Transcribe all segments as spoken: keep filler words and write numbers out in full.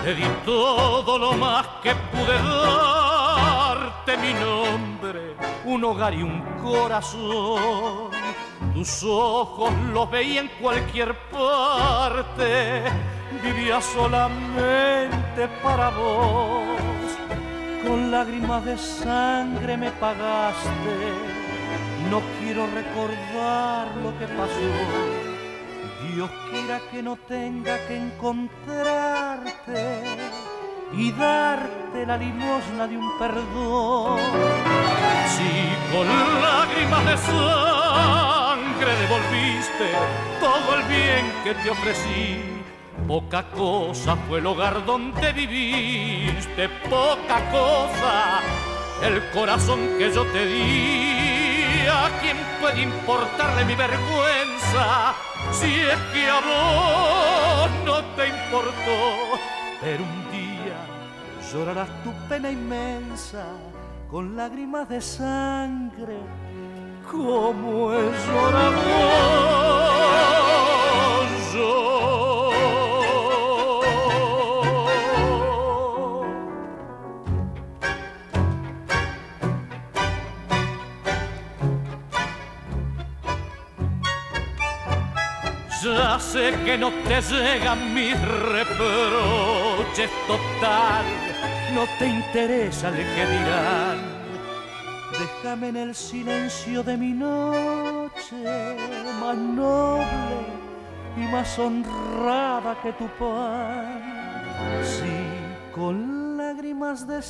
Te di todo lo más que pude darte, mi nombre, un hogar y un corazón. Tus ojos los veía en cualquier parte, vivía solamente para vos. Con lágrimas de sangre me pagaste, no quiero recordar lo que pasó. Dios quiera que no tenga que encontrarte y darte la limosna de un perdón. Si con lágrimas de sangre devolviste todo el bien que te ofrecí, poca cosa fue el hogar donde viviste, poca cosa el corazón que yo te di. ¿A quién puede importarle mi vergüenza si es que a vos no te importó? Pero un día llorarás tu pena inmensa con lágrimas de sangre, como he llorado yo. Ya sé que no te llegan mis reproches, total, no te interesa el que dirán. Déjame en el silencio de mi noche, más noble y más honrada que tu pan. Si con lágrimas de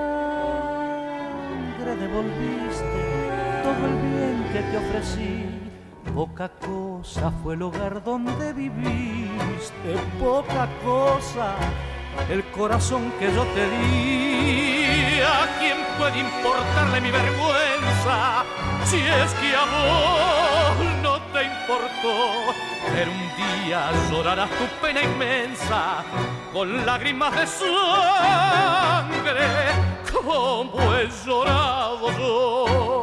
sangre devolviste todo el bien que te ofrecí, poca cosa fue el hogar donde viviste, poca cosa el corazón que yo te di. ¿A quién puede importarle mi vergüenza si es que a vos no te importó? Pero un día llorarás tu pena inmensa con lágrimas de sangre, como he llorado yo.